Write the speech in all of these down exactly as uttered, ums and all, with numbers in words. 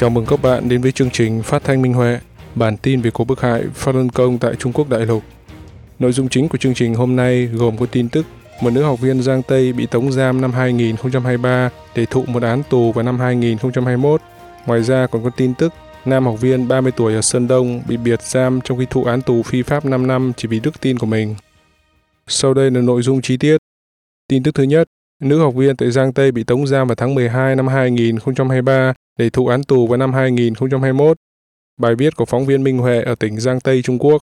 Chào mừng các bạn đến với chương trình Phát thanh Minh Huệ, bản tin về cuộc bức hại Pháp Luân Công tại Trung Quốc đại lục. Nội dung chính của chương trình hôm nay gồm có tin tức một nữ học viên Giang Tây bị tống giam năm hai nghìn không trăm hai mươi ba để thụ một án tù vào năm hai nghìn không trăm hai mươi mốt. Ngoài ra còn có tin tức nam học viên ba mươi tuổi ở Sơn Đông bị biệt giam trong khi thụ án tù phi pháp năm năm chỉ vì đức tin của mình. Sau đây là nội dung chi tiết. Tin tức thứ nhất, nữ học viên tại Giang Tây bị tống giam vào tháng mười hai năm hai nghìn không trăm hai mươi ba để thụ án tù vào năm hai nghìn không trăm hai mươi mốt. Bài viết của phóng viên Minh Huệ ở tỉnh Giang Tây, Trung Quốc.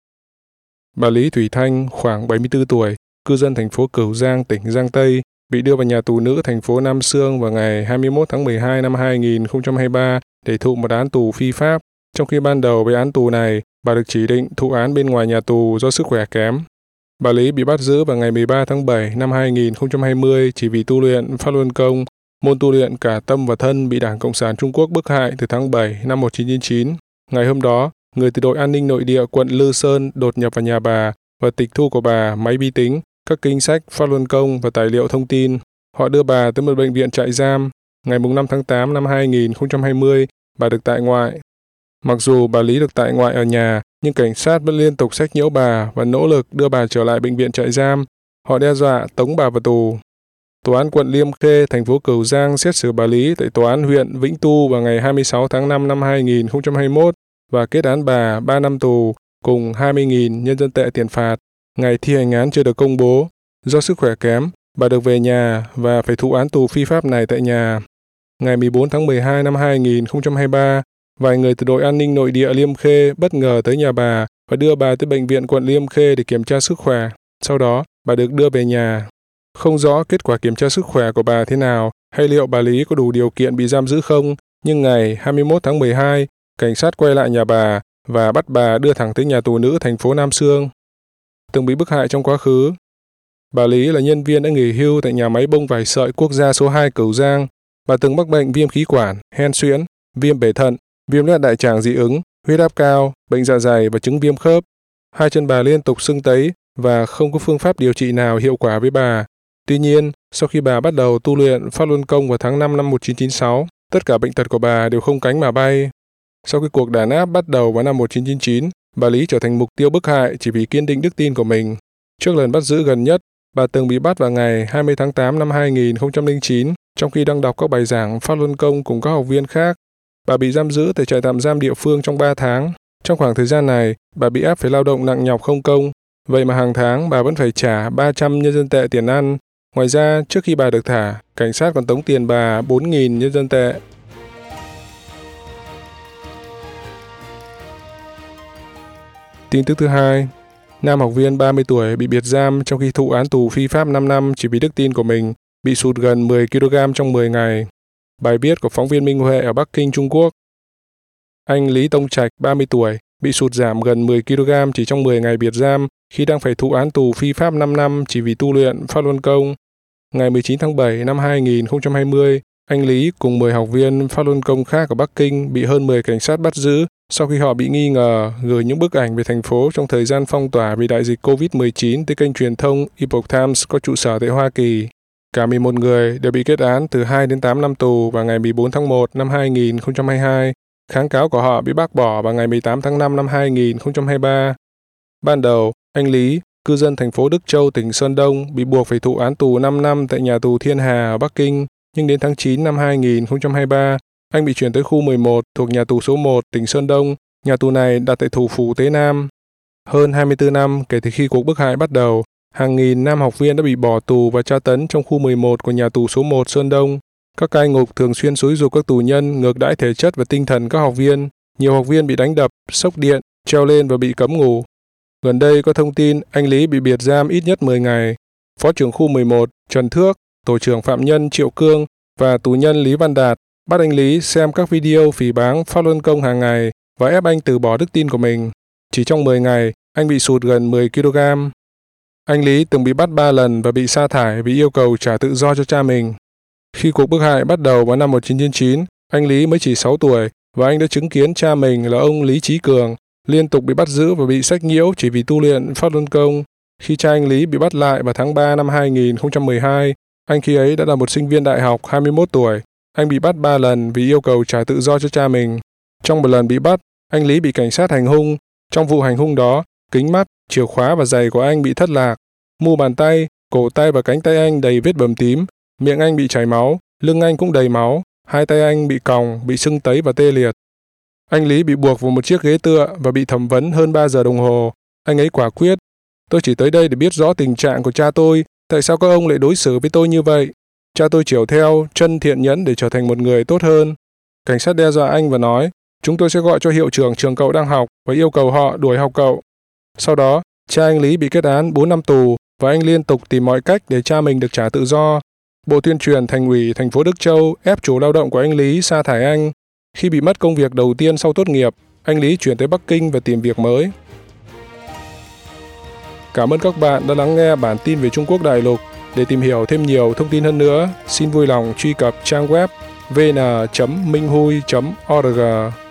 Bà Lý Thủy Thanh, khoảng bảy mươi tư tuổi, cư dân thành phố Cửu Giang, tỉnh Giang Tây, bị đưa vào nhà tù nữ thành phố Nam Xương vào ngày hai mươi mốt tháng mười hai năm hai nghìn không trăm hai mươi ba để thụ một án tù phi pháp. Trong khi ban đầu với án tù này, bà được chỉ định thụ án bên ngoài nhà tù do sức khỏe kém. Bà Lý bị bắt giữ vào ngày mười ba tháng bảy năm hai nghìn không trăm hai mươi chỉ vì tu luyện Pháp Luân Công, môn tu luyện cả tâm và thân bị Đảng Cộng sản Trung Quốc bức hại từ tháng bảy năm một nghìn chín trăm chín mươi chín. Ngày hôm đó, người từ đội an ninh nội địa quận Lư Sơn đột nhập vào nhà bà và tịch thu của bà máy vi tính, các kinh sách Pháp Luân Công và tài liệu thông tin. Họ đưa bà tới một bệnh viện trại giam. Ngày năm tháng tám năm hai nghìn không trăm hai mươi, bà được tại ngoại. Mặc dù bà Lý được tại ngoại ở nhà, nhưng cảnh sát vẫn liên tục sách nhiễu bà và nỗ lực đưa bà trở lại bệnh viện trại giam. Họ đe dọa tống bà vào tù. Tòa án quận Liêm Khê, thành phố Cửu Giang xét xử bà Lý tại tòa án huyện Vĩnh Tu vào ngày hai mươi sáu tháng năm năm hai nghìn không trăm hai mươi mốt và kết án bà ba năm tù cùng hai mươi nghìn nhân dân tệ tiền phạt. Ngày thi hành án chưa được công bố. Do sức khỏe kém, bà được về nhà và phải thụ án tù phi pháp này tại nhà. Ngày mười bốn tháng mười hai năm hai nghìn không trăm hai mươi ba, vài người từ đội an ninh nội địa Liêm Khê bất ngờ tới nhà bà và đưa bà tới bệnh viện quận Liêm Khê để kiểm tra sức khỏe. Sau đó, bà được đưa về nhà. Không rõ kết quả kiểm tra sức khỏe của bà thế nào hay liệu bà Lý có đủ điều kiện bị giam giữ không, nhưng ngày hai mươi mốt tháng mười hai, cảnh sát quay lại nhà bà và bắt bà đưa thẳng tới nhà tù nữ thành phố Nam Xương. Từng bị bức hại trong quá khứ. Bà Lý là nhân viên đã nghỉ hưu tại nhà máy bông vải sợi quốc gia số hai Cửu Giang. Bà từng mắc bệnh viêm khí quản, hen suyễn, viêm bể thận, viêm loét đại tràng dị ứng, huyết áp cao, bệnh dạ dày và chứng viêm khớp. Hai chân bà liên tục sưng tấy và không có phương pháp điều trị nào hiệu quả với bà. Tuy nhiên, sau khi bà bắt đầu tu luyện Pháp Luân Công vào tháng năm năm một nghìn chín trăm chín mươi sáu, tất cả bệnh tật của bà đều không cánh mà bay. Sau khi cuộc đàn áp bắt đầu vào năm một nghìn chín trăm chín mươi chín, bà Lý trở thành mục tiêu bức hại chỉ vì kiên định đức tin của mình. Trước lần bắt giữ gần nhất, bà từng bị bắt vào ngày hai mươi tháng tám năm hai nghìn không trăm lẻ chín, trong khi đang đọc các bài giảng Pháp Luân Công cùng các học viên khác. Bà bị giam giữ tại trại tạm giam địa phương trong ba tháng. Trong khoảng thời gian này, bà bị ép phải lao động nặng nhọc không công. Vậy mà hàng tháng bà vẫn phải trả ba trăm nhân dân tệ tiền ăn. Ngoài ra, trước khi bà được thả, cảnh sát còn tống tiền bà bốn nghìn nhân dân tệ. Tin tức thứ hai, nam học viên ba mươi tuổi bị biệt giam trong khi thụ án tù phi pháp năm năm chỉ vì đức tin của mình, bị sụt gần mười ki lô gam trong mười ngày. Bài viết của phóng viên Minh Huệ ở Bắc Kinh, Trung Quốc. Anh Lý Tông Trạch, ba mươi tuổi, bị sụt giảm gần mười ki lô gam chỉ trong mười ngày biệt giam khi đang phải thụ án tù phi pháp năm năm chỉ vì tu luyện Pháp Luân Công. Ngày mười chín tháng bảy năm hai nghìn không trăm hai mươi, anh Lý cùng mười học viên Pháp Luân Công khác ở Bắc Kinh bị hơn mười cảnh sát bắt giữ sau khi họ bị nghi ngờ gửi những bức ảnh về thành phố trong thời gian phong tỏa vì đại dịch covid mười chín tới kênh truyền thông Epoch Times có trụ sở tại Hoa Kỳ. Cả mười một người đều bị kết án từ hai đến tám năm tù vào ngày mười bốn tháng một năm hai nghìn không trăm hai mươi hai. Kháng cáo của họ bị bác bỏ vào ngày mười tám tháng năm năm hai nghìn không trăm hai mươi ba. Ban đầu, anh Lý, cư dân thành phố Đức Châu, tỉnh Sơn Đông, bị buộc phải thụ án tù năm năm tại nhà tù Thiên Hà ở Bắc Kinh, nhưng đến tháng chín năm hai nghìn không trăm hai mươi ba, anh bị chuyển tới khu mười một thuộc nhà tù số một, tỉnh Sơn Đông. Nhà tù này đặt tại thủ phủ Tế Nam. Hơn hai mươi tư năm kể từ khi cuộc bức hại bắt đầu, hàng nghìn nam học viên đã bị bỏ tù và tra tấn trong khu mười một của nhà tù số một Sơn Đông. Các cai ngục thường xuyên xúi giục các tù nhân ngược đãi thể chất và tinh thần các học viên. Nhiều học viên bị đánh đập, sốc điện, treo lên và bị cấm ngủ. Gần đây có thông tin anh Lý bị biệt giam ít nhất mười ngày. Phó trưởng khu mười một Trần Thước, tổ trưởng phạm nhân Triệu Cương và tù nhân Lý Văn Đạt bắt anh Lý xem các video phỉ báng Pháp Luân Công hàng ngày và ép anh từ bỏ đức tin của mình. Chỉ trong mười ngày, anh bị sụt gần mười ki lô gam. Anh Lý từng bị bắt ba lần và bị sa thải vì yêu cầu trả tự do cho cha mình. Khi cuộc bức hại bắt đầu vào năm một nghìn chín trăm chín mươi chín, anh Lý mới chỉ sáu tuổi và anh đã chứng kiến cha mình là ông Lý Chí Cường liên tục bị bắt giữ và bị sách nhiễu chỉ vì tu luyện Pháp Luân Công. Khi cha anh Lý bị bắt lại vào tháng ba năm hai nghìn không trăm mười hai, anh khi ấy đã là một sinh viên đại học hai mươi mốt tuổi. Anh bị bắt ba lần vì yêu cầu trả tự do cho cha mình. Trong một lần bị bắt, anh Lý bị cảnh sát hành hung. Trong vụ hành hung đó, kính mắt, chìa khóa và giày của anh bị thất lạc. Mu bàn tay, cổ tay và cánh tay anh đầy vết bầm tím, miệng anh bị chảy máu, lưng anh cũng đầy máu, hai tay anh bị còng, bị sưng tấy và tê liệt. Anh Lý bị buộc vào một chiếc ghế tựa và bị thẩm vấn hơn ba giờ đồng hồ. Anh ấy quả quyết: "Tôi chỉ tới đây để biết rõ tình trạng của cha tôi, tại sao các ông lại đối xử với tôi như vậy? Cha tôi chiều theo, chân thiện nhẫn để trở thành một người tốt hơn." Cảnh sát đe dọa anh và nói: "Chúng tôi sẽ gọi cho hiệu trưởng trường cậu đang học và yêu cầu họ đuổi học cậu." Sau đó, cha anh Lý bị kết án bốn năm tù và anh liên tục tìm mọi cách để cha mình được trả tự do. Bộ Tuyên truyền Thành ủy thành phố Đức Châu ép chủ lao động của anh Lý sa thải anh. Khi bị mất công việc đầu tiên sau tốt nghiệp, anh Lý chuyển tới Bắc Kinh và tìm việc mới. Cảm ơn các bạn đã lắng nghe bản tin về Trung Quốc đại lục. Để tìm hiểu thêm nhiều thông tin hơn nữa, xin vui lòng truy cập trang web vn chấm minh hui chấm org.